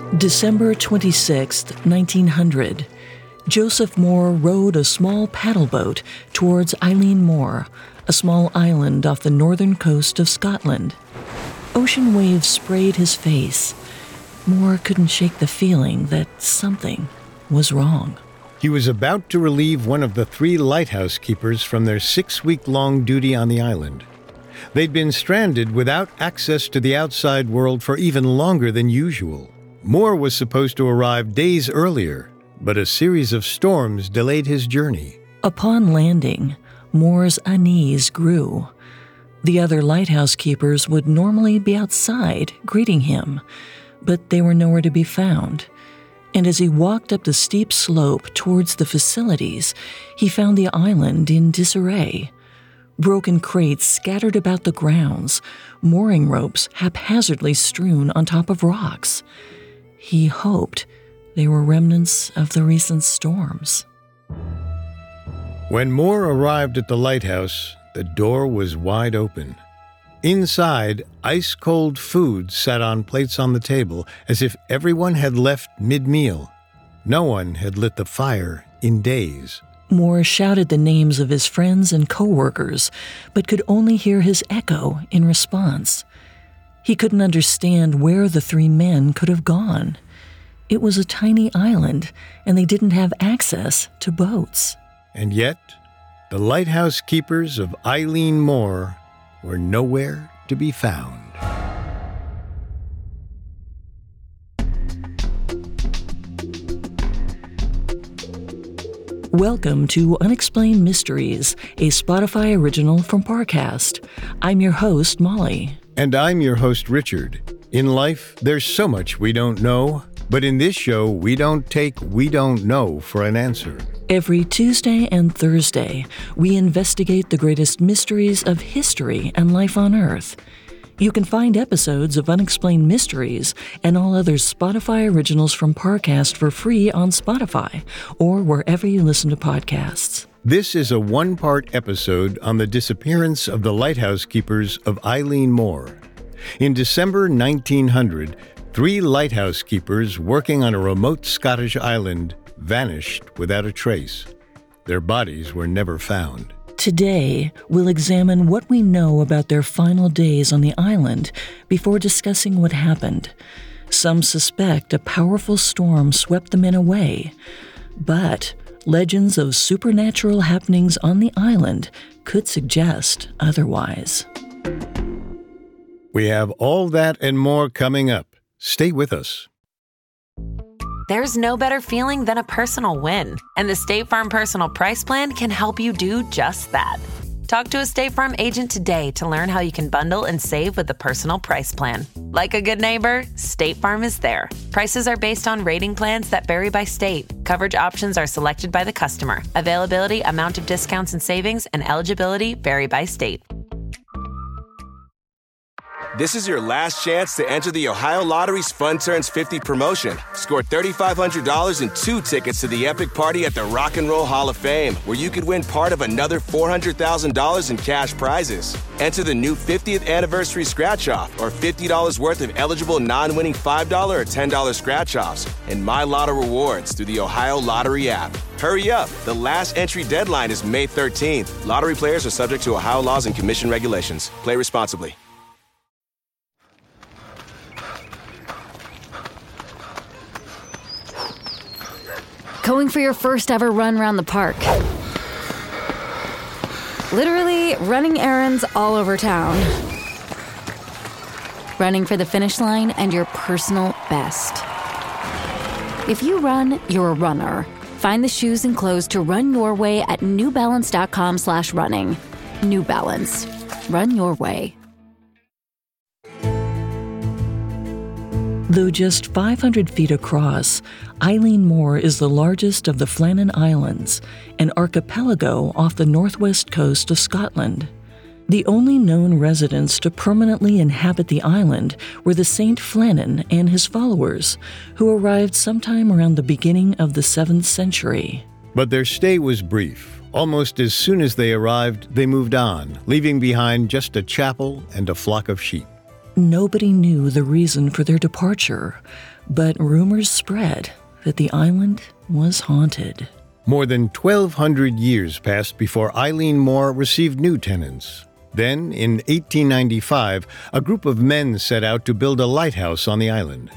December 26, 1900. Joseph Moore rowed a small paddle boat towards Eilean Mor, a small island off the northern coast of Scotland. Ocean waves sprayed his face. Moore couldn't shake the feeling that something was wrong. He was about to relieve one of the 3 lighthouse keepers from their 6-week-long duty on the island. They'd been stranded without access to the outside world for even longer than usual. Moore was supposed to arrive days earlier, but a series of storms delayed his journey. Upon landing, Moore's unease grew. The other lighthouse keepers would normally be outside greeting him, but they were nowhere to be found. And as he walked up the steep slope towards the facilities, he found the island in disarray. Broken crates scattered about the grounds, mooring ropes haphazardly strewn on top of rocks. He hoped they were remnants of the recent storms. When Moore arrived at the lighthouse, the door was wide open. Inside, ice-cold food sat on plates on the table as if everyone had left mid-meal. No one had lit the fire in days. Moore shouted the names of his friends and co-workers, but could only hear his echo in response. He couldn't understand where the 3 men could have gone. It was a tiny island, and they didn't have access to boats. And yet, the lighthouse keepers of Eilean Mor were nowhere to be found. Welcome to Unexplained Mysteries, a Spotify original from Parcast. I'm your host, Molly. And I'm your host, Richard. In life, there's so much we don't know, but in this show, we don't take "we don't know" for an answer. Every Tuesday and Thursday, we investigate the greatest mysteries of history and life on Earth. You can find episodes of Unexplained Mysteries and all other Spotify originals from Parcast for free on Spotify or wherever you listen to podcasts. This is a 1-part episode on the disappearance of the lighthouse keepers of Eilean Mor. In December 1900, 3 lighthouse keepers working on a remote Scottish island vanished without a trace. Their bodies were never found. Today, we'll examine what we know about their final days on the island before discussing what happened. Some suspect a powerful storm swept the men away, but legends of supernatural happenings on the island could suggest otherwise. We have all that and more coming up. Stay with us. There's no better feeling than a personal win, and the State Farm Personal Price Plan can help you do just that. Talk to a State Farm agent today to learn how you can bundle and save with the Personal Price Plan. Like a good neighbor, State Farm is there. Prices are based on rating plans that vary by state. Coverage options are selected by the customer. Availability, amount of discounts and savings, and eligibility vary by state. This is your last chance to enter the Ohio Lottery's Fun Turns 50 promotion. Score $3,500 and 2 tickets to the epic party at the Rock and Roll Hall of Fame, where you could win part of another $400,000 in cash prizes. Enter the new 50th anniversary scratch-off or $50 worth of eligible non-winning $5 or $10 scratch-offs and My Lotto rewards through the Ohio Lottery app. Hurry up. The last entry deadline is May 13th. Lottery players are subject to Ohio laws and commission regulations. Play responsibly. Going for your first ever run around the park. Literally running errands all over town. Running for the finish line and your personal best. If you run, you're a runner. Find the shoes and clothes to run your way at newbalance.com/running. New Balance. Run your way. Though just 500 feet across, Eilean Mor is the largest of the Flannan Islands, an archipelago off the northwest coast of Scotland. The only known residents to permanently inhabit the island were the Saint Flannan and his followers, who arrived sometime around the beginning of the 7th century. But their stay was brief. Almost as soon as they arrived, they moved on, leaving behind just a chapel and a flock of sheep. Nobody knew the reason for their departure, but rumors spread that the island was haunted. More than 1,200 years passed before Eileen Moore received new tenants. Then, in 1895, a group of men set out to build a lighthouse on the island.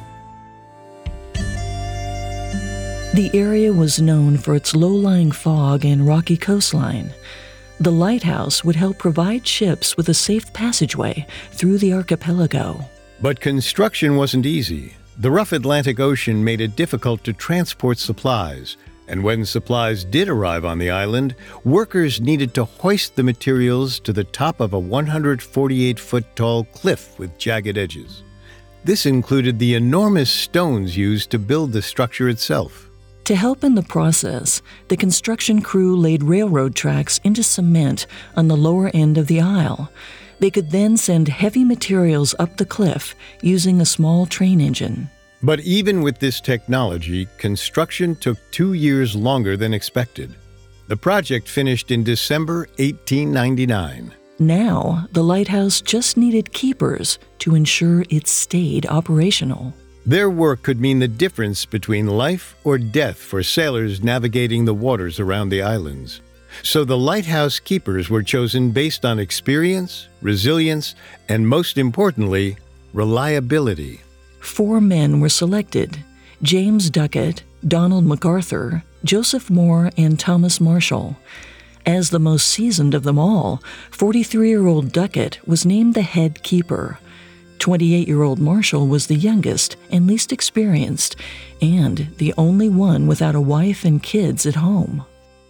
The area was known for its low-lying fog and rocky coastline. The lighthouse would help provide ships with a safe passageway through the archipelago. But construction wasn't easy. The rough Atlantic Ocean made it difficult to transport supplies, and when supplies did arrive on the island, workers needed to hoist the materials to the top of a 148-foot-tall cliff with jagged edges. This included the enormous stones used to build the structure itself. To help in the process, the construction crew laid railroad tracks into cement on the lower end of the aisle. They could then send heavy materials up the cliff using a small train engine. But even with this technology, construction took 2 years longer than expected. The project finished in December 1899. Now, the lighthouse just needed keepers to ensure it stayed operational. Their work could mean the difference between life or death for sailors navigating the waters around the islands. So the lighthouse keepers were chosen based on experience, resilience, and most importantly, reliability. 4 men were selected: James Duckett, Donald MacArthur, Joseph Moore, and Thomas Marshall. As the most seasoned of them all, 43-year-old Duckett was named the head keeper. 28-year-old Marshall was the youngest and least experienced, and the only one without a wife and kids at home.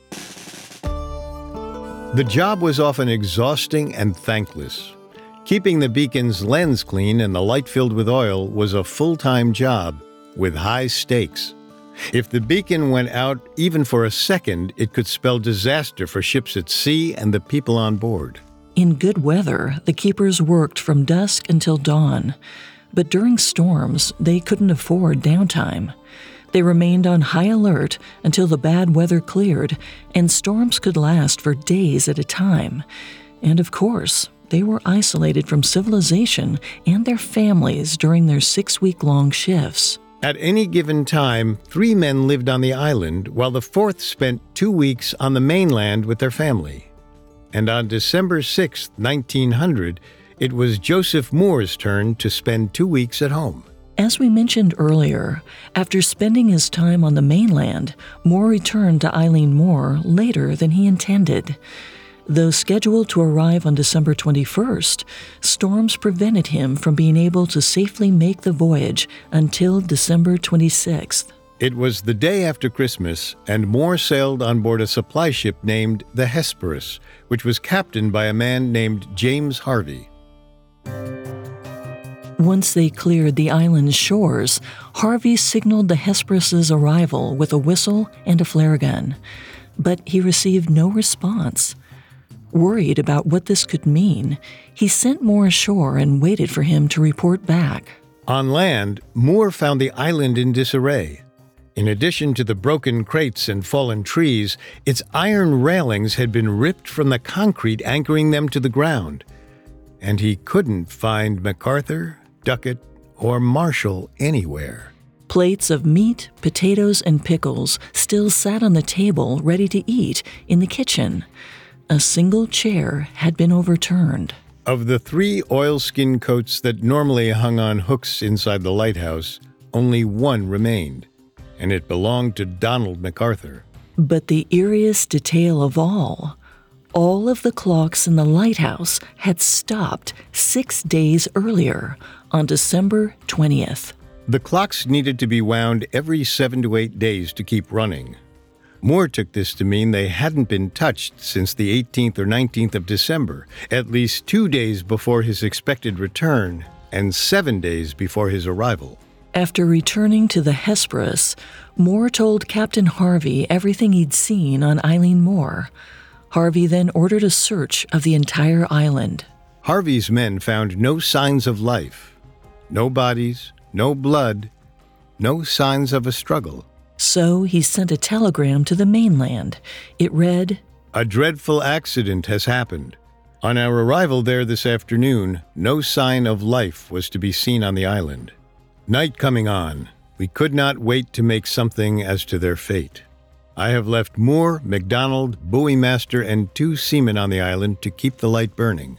The job was often exhausting and thankless. Keeping the beacon's lens clean and the light filled with oil was a full-time job with high stakes. If the beacon went out even for a second, it could spell disaster for ships at sea and the people on board. In good weather, the keepers worked from dusk until dawn, but during storms, they couldn't afford downtime. They remained on high alert until the bad weather cleared, and storms could last for days at a time. And of course, they were isolated from civilization and their families during their 6-week-long shifts. At any given time, 3 men lived on the island, while the 4th spent 2 weeks on the mainland with their family. And on December 6, 1900, it was Joseph Moore's turn to spend 2 weeks at home. As we mentioned earlier, after spending his time on the mainland, Moore returned to Eileen Moore later than he intended. Though scheduled to arrive on December 21st, storms prevented him from being able to safely make the voyage until December 26th. It was the day after Christmas, and Moore sailed on board a supply ship named the Hesperus, which was captained by a man named James Harvey. Once they cleared the island's shores, Harvey signaled the Hesperus's arrival with a whistle and a flare gun, but he received no response. Worried about what this could mean, he sent Moore ashore and waited for him to report back. On land, Moore found the island in disarray. In addition to the broken crates and fallen trees, its iron railings had been ripped from the concrete anchoring them to the ground. And he couldn't find MacArthur, Duckett, or Marshall anywhere. Plates of meat, potatoes, and pickles still sat on the table ready to eat in the kitchen. A single chair had been overturned. Of the 3 oilskin coats that normally hung on hooks inside the lighthouse, only one remained, and it belonged to Donald MacArthur. But the eeriest detail of all of the clocks in the lighthouse had stopped 6 days earlier, on December 20th. The clocks needed to be wound every 7 to 8 days to keep running. Moore took this to mean they hadn't been touched since the 18th or 19th of December, at least 2 days before his expected return and 7 days before his arrival. After returning to the Hesperus, Moore told Captain Harvey everything he'd seen on Eileen Moore. Harvey then ordered a search of the entire island. Harvey's men found no signs of life, no bodies, no blood, no signs of a struggle. So he sent a telegram to the mainland. It read, "A dreadful accident has happened. On our arrival there this afternoon, no sign of life was to be seen on the island. Night coming on, we could not wait to make something as to their fate. I have left Moore, McDonald, buoy master, and 2 seamen on the island to keep the light burning.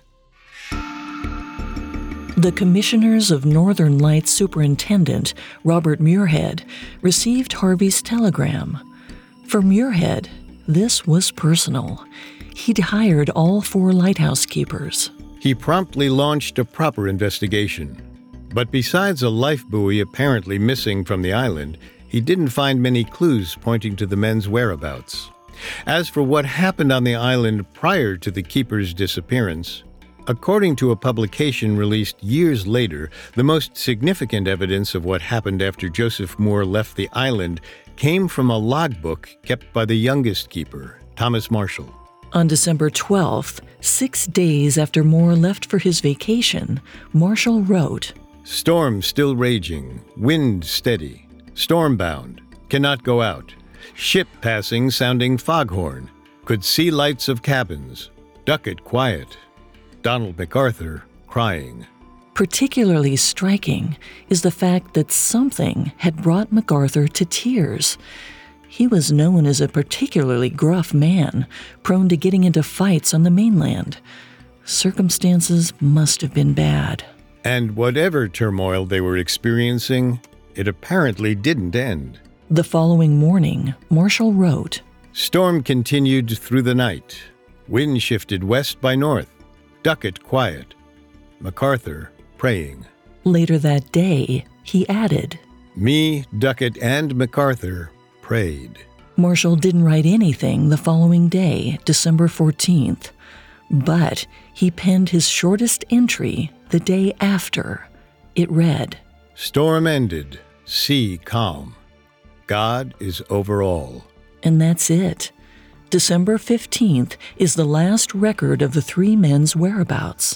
The commissioners of Northern Lights Superintendent, Robert Muirhead, received Harvey's telegram. For Muirhead, this was personal. He'd hired all 4 lighthouse keepers. He promptly launched a proper investigation. But besides a life buoy apparently missing from the island, he didn't find many clues pointing to the men's whereabouts. As for what happened on the island prior to the keeper's disappearance, according to a publication released years later, the most significant evidence of what happened after Joseph Moore left the island came from a logbook kept by the youngest keeper, Thomas Marshall. On December 12th, 6 days after Moore left for his vacation, Marshall wrote, "Storm still raging, wind steady, stormbound, cannot go out, ship passing sounding foghorn, could see lights of cabins, Ducat quiet, Donald MacArthur crying." Particularly striking is the fact that something had brought MacArthur to tears. He was known as a particularly gruff man, prone to getting into fights on the mainland. Circumstances must have been bad. And whatever turmoil they were experiencing, it apparently didn't end. The following morning, Marshall wrote, "Storm continued through the night. Wind shifted west by north. Ducat quiet. MacArthur praying." Later that day, he added, "Me, Ducat, and MacArthur prayed." Marshall didn't write anything the following day, December 14th, but he penned his shortest entry the day after. It read, "Storm ended, sea calm. God is over all." And that's it. December 15th is the last record of the 3 men's whereabouts.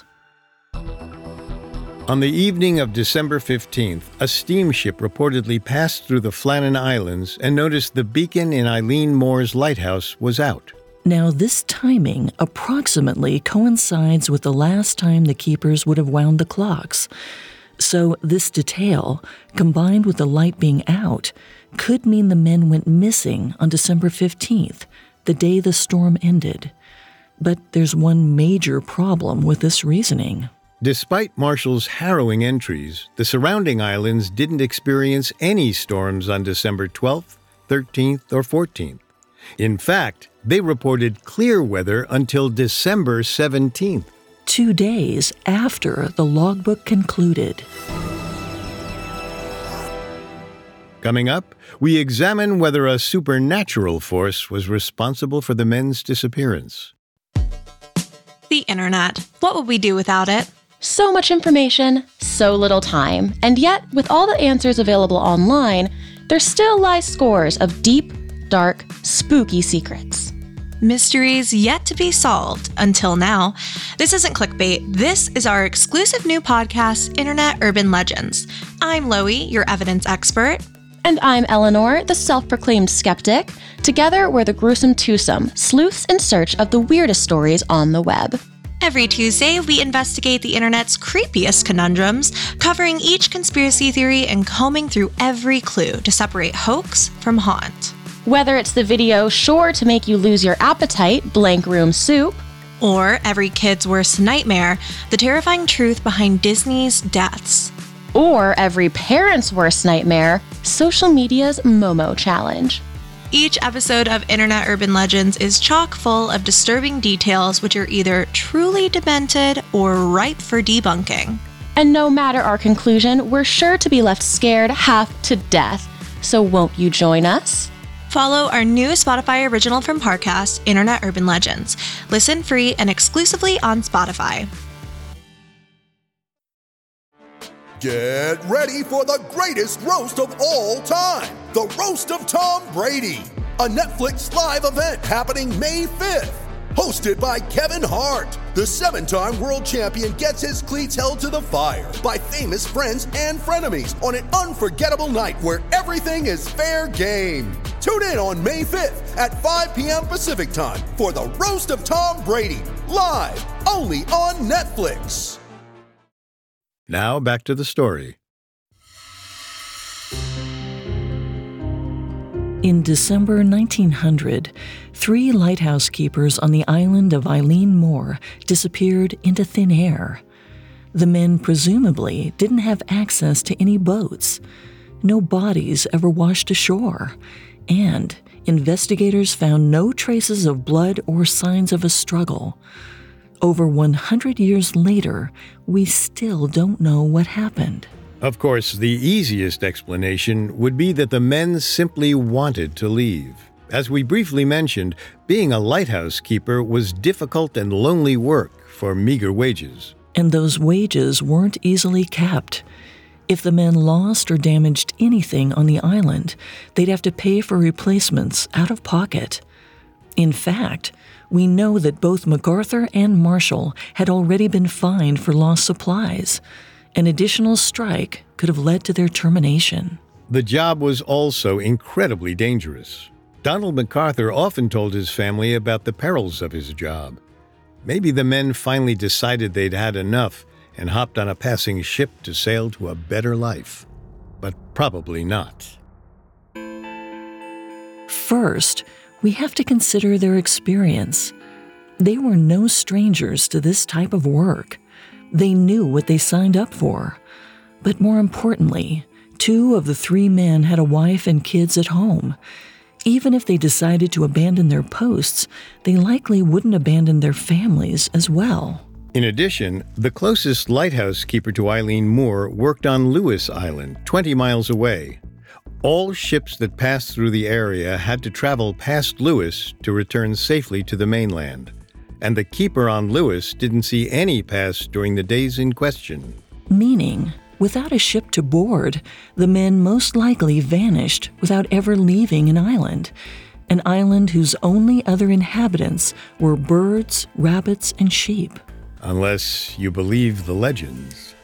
On the evening of December 15th, a steamship reportedly passed through the Flannan Islands and noticed the beacon in Eileen Moore's lighthouse was out. Now, this timing approximately coincides with the last time the keepers would have wound the clocks. So this detail, combined with the light being out, could mean the men went missing on December 15th, the day the storm ended. But there's one major problem with this reasoning. Despite Marshall's harrowing entries, the surrounding islands didn't experience any storms on December 12th, 13th, or 14th. In fact, they reported clear weather until December 17th. 2 days after the logbook concluded. Coming up, we examine whether a supernatural force was responsible for the men's disappearance. The internet. What would we do without it? So much information, so little time, and yet, with all the answers available online, there still lie scores of deep, dark, spooky secrets. Mysteries yet to be solved until now. This isn't clickbait. This is our exclusive new podcast, Internet Urban Legends. I'm Loie, your evidence expert. And I'm Eleanor, the self-proclaimed skeptic. Together, we're the gruesome twosome, sleuths in search of the weirdest stories on the web. Every Tuesday, we investigate the internet's creepiest conundrums, covering each conspiracy theory and combing through every clue to separate hoax from haunt. Whether it's the video sure to make you lose your appetite, Blank Room Soup, or every kid's worst nightmare, the terrifying truth behind Disney's deaths. Or every parent's worst nightmare, social media's Momo challenge. Each episode of Internet Urban Legends is chock full of disturbing details which are either truly demented or ripe for debunking. And no matter our conclusion, we're sure to be left scared half to death. So won't you join us? Follow our new Spotify original from Parcast, Internet Urban Legends. Listen free and exclusively on Spotify. Get ready for the greatest roast of all time, the Roast of Tom Brady, a Netflix live event happening May 5th. Hosted by Kevin Hart, the 7-time world champion gets his cleats held to the fire by famous friends and frenemies on an unforgettable night where everything is fair game. Tune in on May 5th at 5 p.m. Pacific Time for the Roast of Tom Brady, live only on Netflix. Now back to the story. In December 1900, 3 lighthouse keepers on the island of Eilean Mor disappeared into thin air. The men presumably didn't have access to any boats. No bodies ever washed ashore, and investigators found no traces of blood or signs of a struggle. Over 100 years later, we still don't know what happened. Of course, the easiest explanation would be that the men simply wanted to leave. As we briefly mentioned, being a lighthouse keeper was difficult and lonely work for meager wages. And those wages weren't easily kept. If the men lost or damaged anything on the island, they'd have to pay for replacements out of pocket. In fact, we know that both MacArthur and Marshall had already been fined for lost supplies. An additional strike could have led to their termination. The job was also incredibly dangerous. Donald MacArthur often told his family about the perils of his job. Maybe the men finally decided they'd had enough and hopped on a passing ship to sail to a better life. But probably not. First, we have to consider their experience. They were no strangers to this type of work. They knew what they signed up for. But more importantly, 2 of the 3 men had a wife and kids at home. Even if they decided to abandon their posts, they likely wouldn't abandon their families as well. In addition, the closest lighthouse keeper to Eilean Mor worked on Lewis Island, 20 miles away. All ships that passed through the area had to travel past Lewis to return safely to the mainland. And the keeper on Lewis didn't see any pass during the days in question. Meaning, without a ship to board, the men most likely vanished without ever leaving an island whose only other inhabitants were birds, rabbits, and sheep. Unless you believe the legends.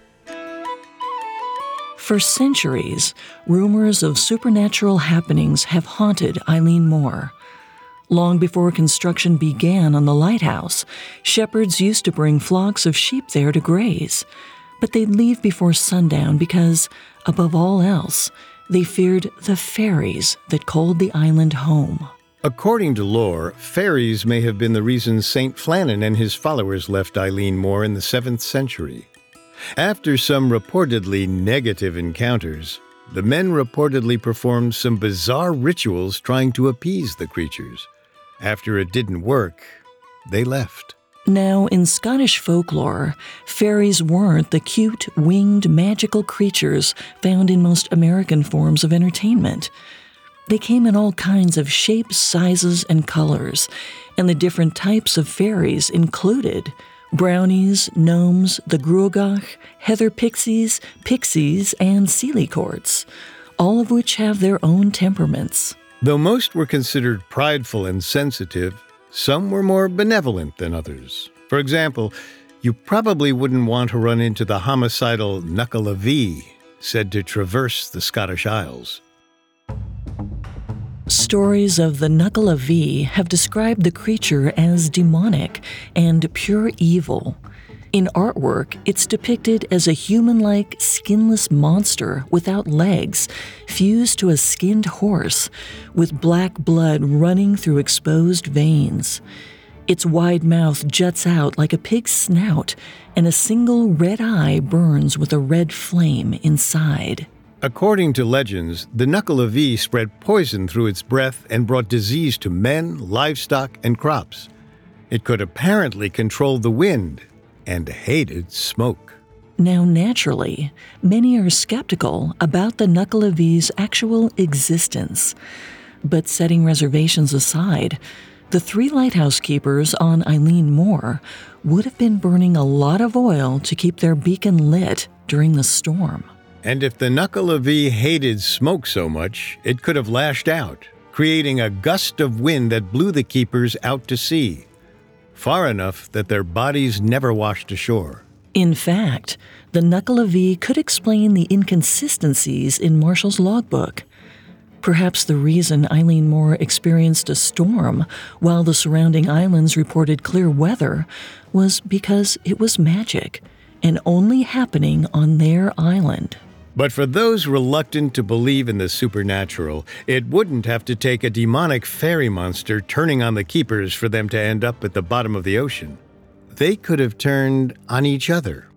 For centuries, rumors of supernatural happenings have haunted Eilean Mor. Long before construction began on the lighthouse, shepherds used to bring flocks of sheep there to graze. But they'd leave before sundown because, above all else, they feared the fairies that called the island home. According to lore, fairies may have been the reason St. Flannan and his followers left Eilean Mor in the 7th century. After some reportedly negative encounters, the men reportedly performed some bizarre rituals trying to appease the creatures. After it didn't work, they left. Now, in Scottish folklore, fairies weren't the cute, winged, magical creatures found in most American forms of entertainment. They came in all kinds of shapes, sizes, and colors, and the different types of fairies included brownies, gnomes, the Gruagach, heather pixies, and sealycourts, all of which have their own temperaments. Though most were considered prideful and sensitive, some were more benevolent than others. For example, you probably wouldn't want to run into the homicidal Knuckle of V, said to traverse the Scottish Isles. Stories of the Knuckle of V have described the creature as demonic and pure evil. In artwork, it's depicted as a human-like, skinless monster without legs, fused to a skinned horse, with black blood running through exposed veins. Its wide mouth juts out like a pig's snout, and a single red eye burns with a red flame inside. According to legends, the Knuckle of V spread poison through its breath and brought disease to men, livestock, and crops. It could apparently control the wind and hated smoke. Now, naturally, many are skeptical about the Knuckle of V's actual existence. But setting reservations aside, the 3 lighthouse keepers on Eilean Mor would have been burning a lot of oil to keep their beacon lit during the storm. And if the Knuckle of V hated smoke so much, it could have lashed out, creating a gust of wind that blew the keepers out to sea, far enough that their bodies never washed ashore. In fact, the Knuckle of V could explain the inconsistencies in Marshall's logbook. Perhaps the reason Eileen Moore experienced a storm while the surrounding islands reported clear weather was because it was magic and only happening on their island. But for those reluctant to believe in the supernatural, it wouldn't have to take a demonic fairy monster turning on the keepers for them to end up at the bottom of the ocean. They could have turned on each other.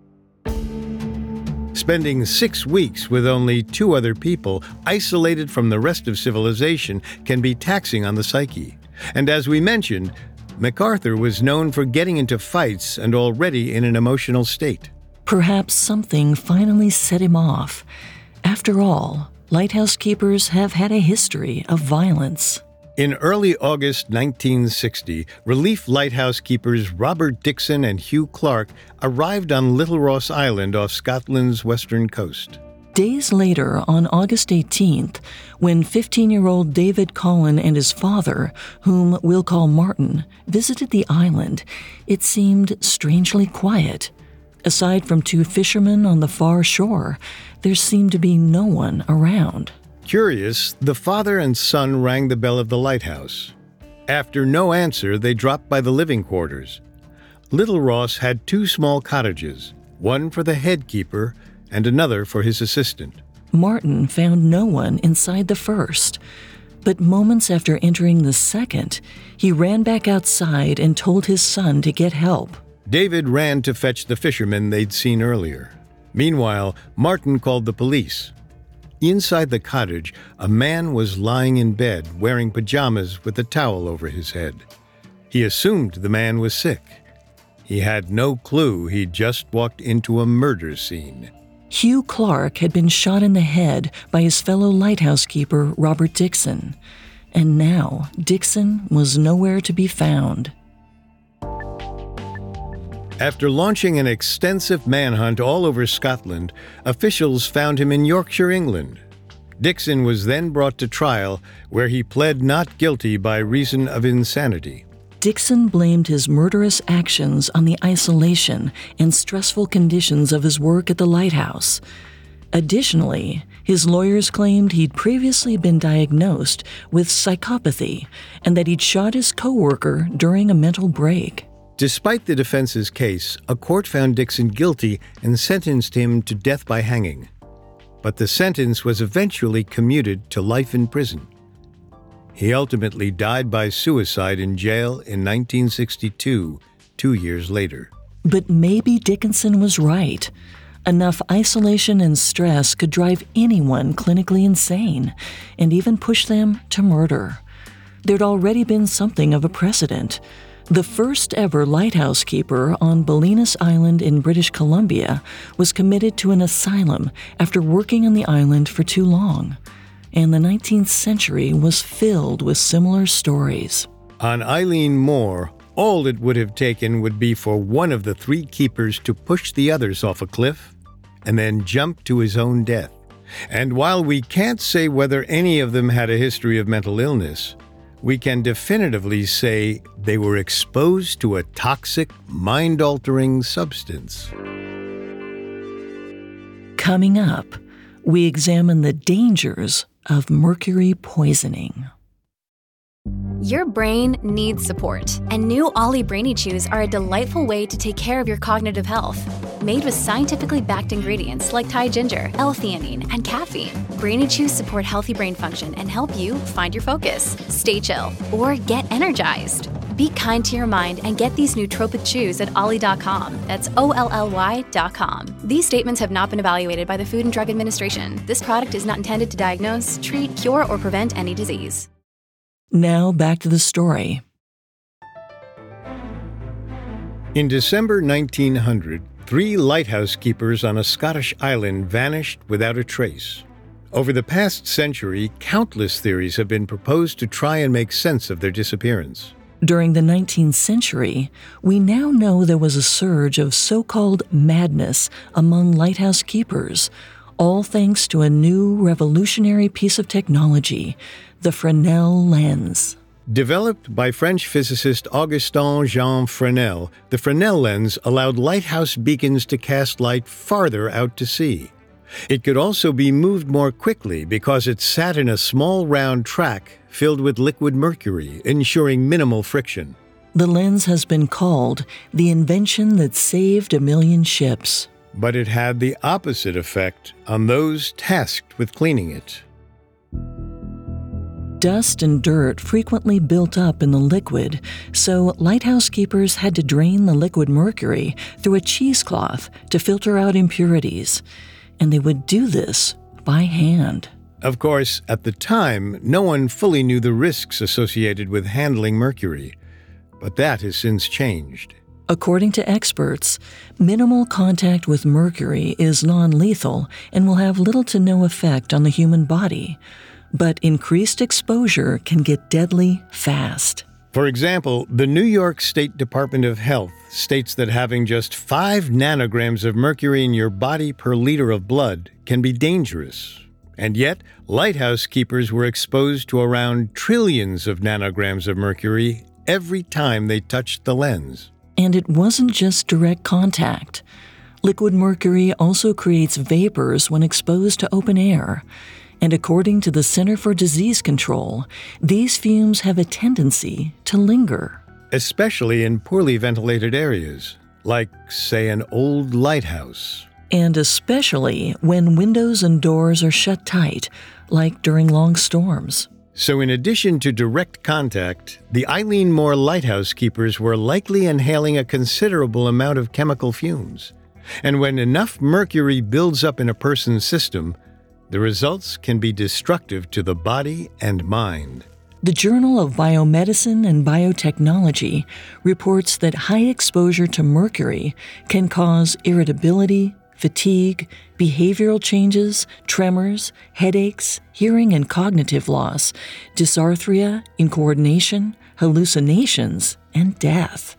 Spending 6 weeks with only 2 other people, isolated from the rest of civilization, can be taxing on the psyche. And as we mentioned, MacArthur was known for getting into fights and already in an emotional state. Perhaps something finally set him off. After all, lighthouse keepers have had a history of violence. In early August 1960, relief lighthouse keepers Robert Dixon and Hugh Clark arrived on Little Ross Island off Scotland's western coast. Days later, on August 18th, when 15-year-old David Collin and his father, whom we'll call Martin, visited the island, it seemed strangely quiet. Aside from 2 fishermen on the far shore, there seemed to be no one around. Curious, the father and son rang the bell of the lighthouse. After no answer, they dropped by the living quarters. Little Ross had 2 small cottages, one for the head keeper and another for his assistant. Martin found no one inside the first, but moments after entering the second, he ran back outside and told his son to get help. David ran to fetch the fishermen they'd seen earlier. Meanwhile, Martin called the police. Inside the cottage, a man was lying in bed wearing pajamas with a towel over his head. He assumed the man was sick. He had no clue he'd just walked into a murder scene. Hugh Clark had been shot in the head by his fellow lighthouse keeper, Robert Dixon. And now, Dixon was nowhere to be found. After launching an extensive manhunt all over Scotland, officials found him in Yorkshire, England. Dixon was then brought to trial, where he pled not guilty by reason of insanity. Dixon blamed his murderous actions on the isolation and stressful conditions of his work at the lighthouse. Additionally, his lawyers claimed he'd previously been diagnosed with psychopathy and that he'd shot his co-worker during a mental break. Despite the defense's case, a court found Dixon guilty and sentenced him to death by hanging. But the sentence was eventually commuted to life in prison. He ultimately died by suicide in jail in 1962, 2 years later. But maybe Dickinson was right. Enough isolation and stress could drive anyone clinically insane and even push them to murder. There'd already been something of a precedent. The first ever lighthouse keeper on Bolinas Island in British Columbia was committed to an asylum after working on the island for too long. And the 19th century was filled with similar stories. On Eileen Moore, all it would have taken would be for one of the 3 keepers to push the others off a cliff and then jump to his own death. And while we can't say whether any of them had a history of mental illness, we can definitively say they were exposed to a toxic, mind-altering substance. Coming up, we examine the dangers of mercury poisoning. Your brain needs support, and new Ollie Brainy Chews are a delightful way to take care of your cognitive health. Made with scientifically backed ingredients like Thai ginger, L-theanine, and caffeine, Brainy Chews support healthy brain function and help you find your focus, stay chill, or get energized. Be kind to your mind and get these nootropic chews at ollie.com. That's OLLY.com. These statements have not been evaluated by the Food and Drug Administration. This product is not intended to diagnose, treat, cure, or prevent any disease. Now back to the story. In December 1900, 3 lighthouse keepers on a Scottish island vanished without a trace. Over the past century, countless theories have been proposed to try and make sense of their disappearance. During the 19th century, we now know there was a surge of so-called madness among lighthouse keepers, all thanks to a new revolutionary piece of technology, the Fresnel lens. Developed by French physicist Augustin Jean Fresnel, the Fresnel lens allowed lighthouse beacons to cast light farther out to sea. It could also be moved more quickly because it sat in a small round track filled with liquid mercury, ensuring minimal friction. The lens has been called the invention that saved 1 million ships. But it had the opposite effect on those tasked with cleaning it. Dust and dirt frequently built up in the liquid, so lighthouse keepers had to drain the liquid mercury through a cheesecloth to filter out impurities. And they would do this by hand. Of course, at the time, no one fully knew the risks associated with handling mercury, but that has since changed. According to experts, minimal contact with mercury is non-lethal and will have little to no effect on the human body, but increased exposure can get deadly fast. For example, the New York State Department of Health states that having just 5 nanograms of mercury in your body per liter of blood can be dangerous. And yet, lighthouse keepers were exposed to around trillions of nanograms of mercury every time they touched the lens. And it wasn't just direct contact. Liquid mercury also creates vapors when exposed to open air. And according to the Center for Disease Control, these fumes have a tendency to linger. Especially in poorly ventilated areas, like, say, an old lighthouse. And especially when windows and doors are shut tight, like during long storms. So in addition to direct contact, the Eileen Moore lighthouse keepers were likely inhaling a considerable amount of chemical fumes. And when enough mercury builds up in a person's system, the results can be destructive to the body and mind. The Journal of Biomedicine and Biotechnology reports that high exposure to mercury can cause irritability, fatigue, behavioral changes, tremors, headaches, hearing and cognitive loss, dysarthria, incoordination, hallucinations, and death.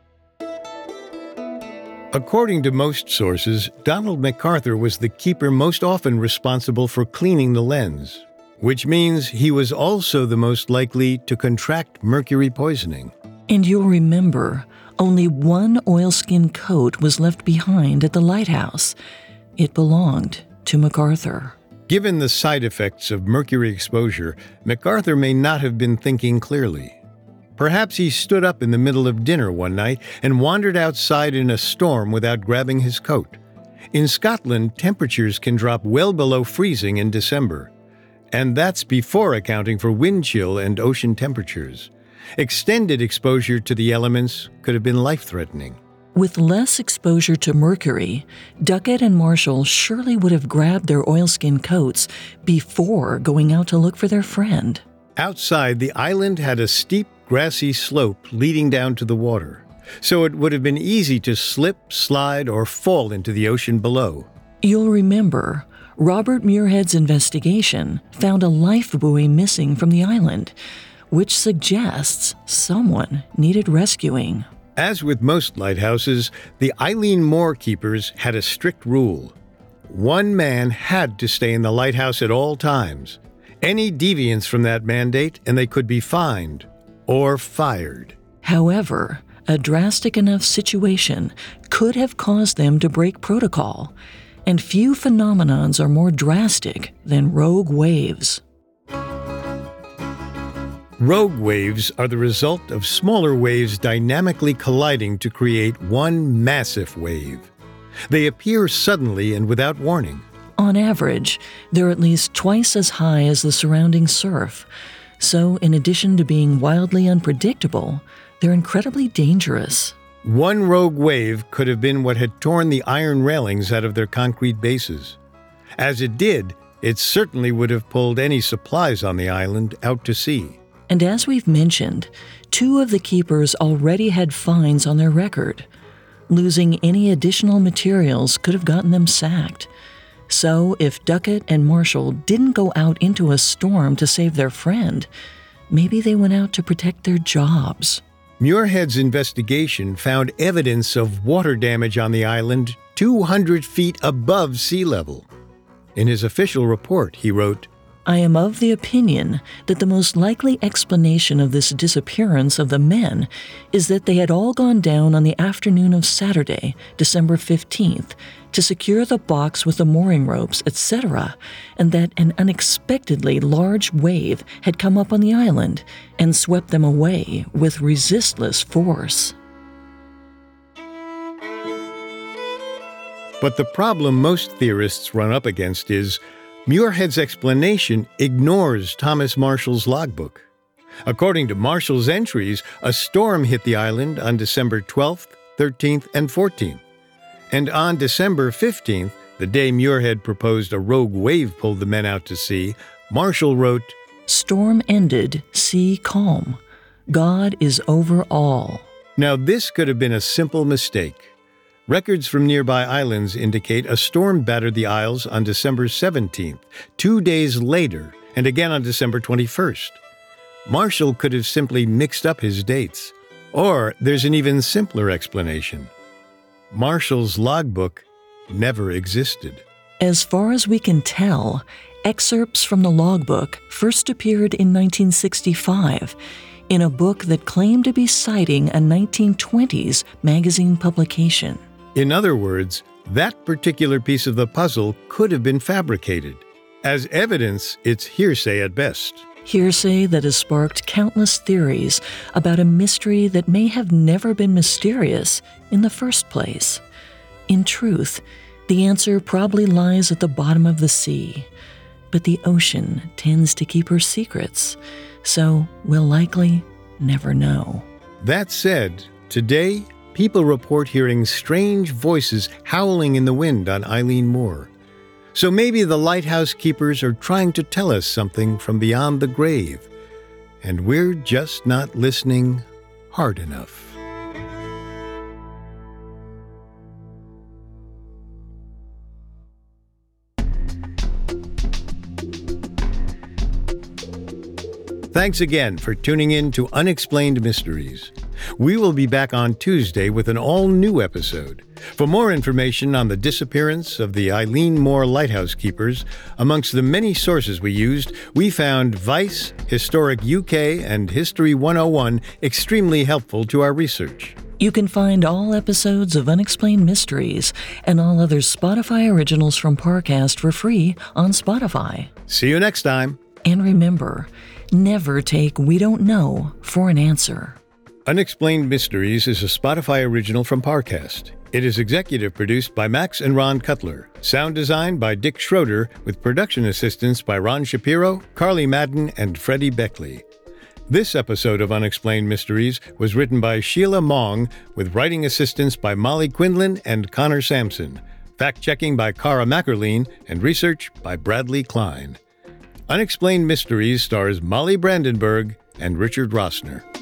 According to most sources, Donald MacArthur was the keeper most often responsible for cleaning the lens, which means he was also the most likely to contract mercury poisoning. And you'll remember, only one oilskin coat was left behind at the lighthouse. It belonged to MacArthur. Given the side effects of mercury exposure, MacArthur may not have been thinking clearly. Perhaps he stood up in the middle of dinner one night and wandered outside in a storm without grabbing his coat. In Scotland, temperatures can drop well below freezing in December. And that's before accounting for wind chill and ocean temperatures. Extended exposure to the elements could have been life-threatening. With less exposure to mercury, Duckett and Marshall surely would have grabbed their oilskin coats before going out to look for their friend. Outside, the island had a steep, grassy slope leading down to the water, so it would have been easy to slip, slide, or fall into the ocean below. You'll remember, Robert Muirhead's investigation found a life buoy missing from the island, which suggests someone needed rescuing. As with most lighthouses, the Eileen Moore keepers had a strict rule. One man had to stay in the lighthouse at all times. Any deviance from that mandate, and they could be fined or fired. However, a drastic enough situation could have caused them to break protocol, and few phenomenons are more drastic than rogue waves. Rogue waves are the result of smaller waves dynamically colliding to create one massive wave. They appear suddenly and without warning. On average, they're at least twice as high as the surrounding surf. So, in addition to being wildly unpredictable, they're incredibly dangerous. One rogue wave could have been what had torn the iron railings out of their concrete bases. As it did, it certainly would have pulled any supplies on the island out to sea. And as we've mentioned, 2 of the keepers already had fines on their record. Losing any additional materials could have gotten them sacked. So, if Duckett and Marshall didn't go out into a storm to save their friend, maybe they went out to protect their jobs. Muirhead's investigation found evidence of water damage on the island 200 feet above sea level. In his official report, he wrote, I am of the opinion that the most likely explanation of this disappearance of the men is that they had all gone down on the afternoon of Saturday, December 15th, to secure the box with the mooring ropes, etc., and that an unexpectedly large wave had come up on the island and swept them away with resistless force. But the problem most theorists run up against is Muirhead's explanation ignores Thomas Marshall's logbook. According to Marshall's entries, a storm hit the island on December 12th, 13th, and 14th. And on December 15th, the day Muirhead proposed a rogue wave pulled the men out to sea, Marshall wrote, "Storm ended, sea calm. God is over all." Now this could have been a simple mistake. Records from nearby islands indicate a storm battered the Isles on December 17th, 2 days later, and again on December 21st. Marshall could have simply mixed up his dates. Or there's an even simpler explanation. Marshall's logbook never existed. As far as we can tell, excerpts from the logbook first appeared in 1965 in a book that claimed to be citing a 1920s magazine publication. In other words, that particular piece of the puzzle could have been fabricated. As evidence, it's hearsay at best. Hearsay that has sparked countless theories about a mystery that may have never been mysterious in the first place. In truth, the answer probably lies at the bottom of the sea, but the ocean tends to keep her secrets, so we'll likely never know. That said, today, people report hearing strange voices howling in the wind on Eilean Mor. So maybe the lighthouse keepers are trying to tell us something from beyond the grave, and we're just not listening hard enough. Thanks again for tuning in to Unexplained Mysteries. We will be back on Tuesday with an all-new episode. For more information on the disappearance of the Eilean Mor lighthouse keepers, amongst the many sources we used, we found Vice, Historic UK, and History 101 extremely helpful to our research. You can find all episodes of Unexplained Mysteries and all other Spotify originals from Parcast for free on Spotify. See you next time. And remember, never take "we don't know" for an answer. Unexplained Mysteries is a Spotify original from Parcast. It is executive produced by Max and Ron Cutler, sound designed by Dick Schroeder, with production assistance by Ron Shapiro, Carly Madden, and Freddie Beckley. This episode of Unexplained Mysteries was written by Sheila Mong, with writing assistance by Molly Quinlan and Connor Sampson, fact-checking by Cara Mackerline, and research by Bradley Klein. Unexplained Mysteries stars Molly Brandenburg and Richard Rossner.